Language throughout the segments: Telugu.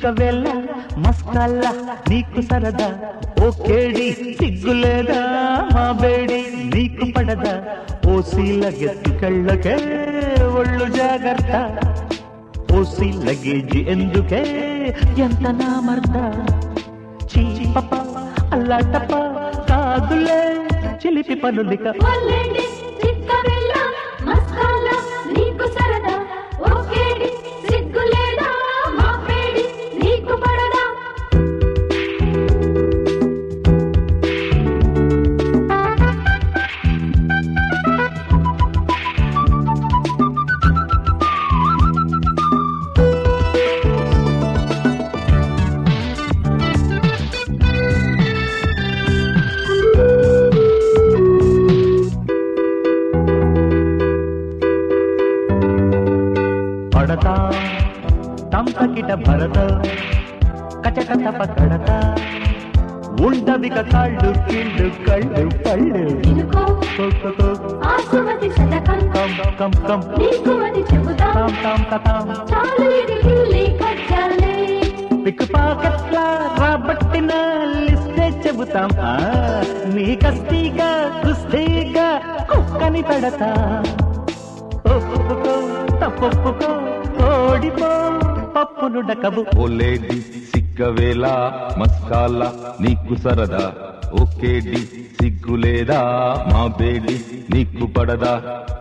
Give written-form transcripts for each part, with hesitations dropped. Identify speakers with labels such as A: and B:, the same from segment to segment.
A: చిక్కవేళ్ళ మస్కాల్ల నీకు సరదా ఓ కేడి సిగ్గులేదా మా బేడి నీకు పడదా ఓ సీలగెత్తుకెళ్ళకే ఒళ్ళు జాగ్రత్త ఓ సీలగేజి ఎందుకే ఎంత నా మర్ద చీ పప్ప అల్లాటప్ప కాదులే చిలిపి పనులిక పడతా తంపకిట భరత కచకథ పకడత ఉండవిక కాళ్ళు కీళ్ళు కళ్ళు పళ్ళు కం కం పిక్ పాకెట్ల రాబట్టిన లిస్టే చెబుతాం నీ కస్తీగా కుస్తీగా కుక్కని పెడతా ఒప్పుకో తప్పుకో ఓడిపో పప్పును డకబు
B: ఓ లేడీ సిగ్గవేళ మస్కాల నీకు సరదా ఓకేడి సిగ్గులేదా మా బేడి నీకు పడదా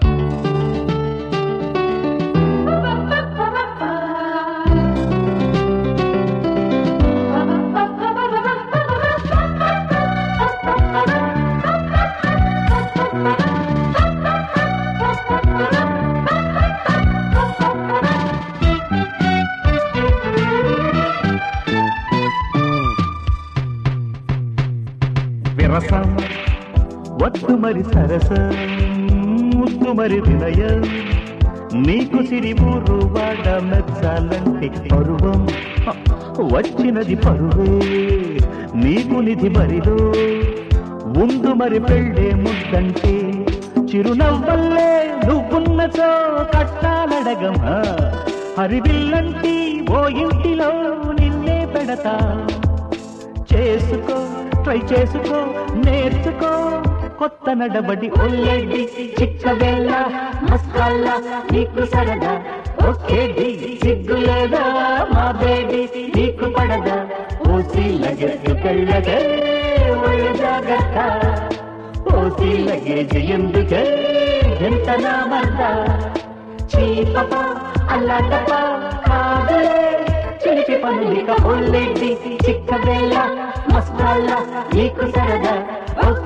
A: విరసం వద్దు మరి సరసం ముద్దు మరి వినయం నీకు సిరిమూరు వాడ మెచ్చాలంటే పరువం వచ్చినది పరువే నీకు నిధి బరిలో ముందు మరి పెళ్ళే ముద్దంటే చిరునవ్వల్లే నువ్వున్నచో కట్టాలడగం హరివిల్లంటి ఓ ఇంటిలో నిన్నే పెడతా చేసుకో ట్రై చేసుకో నేర్చుకో కొత్త నడబడి ఒళ్ళెడ్డి చిక్కవేళ్ళ మస్కాల్ల నీకు సరదా ఓకేడి సిగ్గులేదా మా బేబీ నీకు పడదా ఓసి లగెత్తుకెళ్ళదే ఒళ్ళు జాగ్రత్త ఓసి లగేజ్ ఎందుకే ఎంత నా మర్ద చీపప అల్లాటప కాదులే చిలిపి పనులిక ఒళ్ళెడ్డి చిక్కవేళ్ళ మస్కాల్ల నీకు సరదా